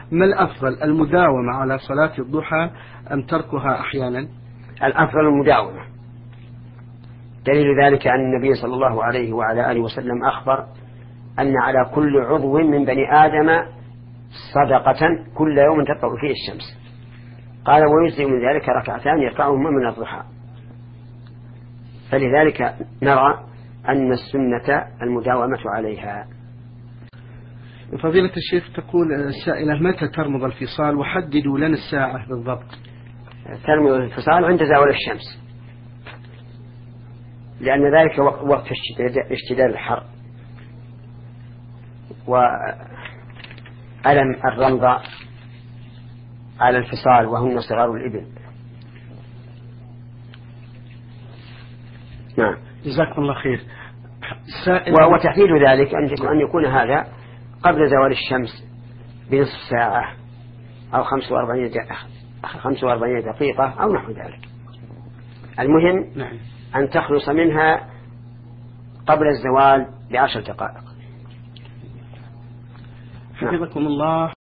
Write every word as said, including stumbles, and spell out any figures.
ما الأفضل، المداومة على صلاة الضحى أم تركها أحيانا؟ الأفضل المداومة. دليل ذلك أن النبي صلى الله عليه وعلى آله وسلم أخبر أن على كل عضو من بني آدم صدقة كل يوم تطلع فيه الشمس. قال ويجزي من ذلك ركعتان يركعهما من الضحى. فلذلك نرى أن السنة المداومة عليها. فضيلة الشيخ تقول السائلة متى ترمض الفصال وحددوا لنا الساعة بالضبط؟ ترمض الفصال عند زوال الشمس، لأن ذلك وقت اشتداد الحر وألم الرمض على الفصال وهن صغار الإبل. نعم. جزاكم الله خير. وتحديد ذلك أن يكون هذا قبل زوال الشمس بنصف ساعة أو خمس وأربعين دقيقة أو نحو ذلك. المهم نعم. أن تخلص منها قبل الزوال بعشر دقائق. حفظكم الله.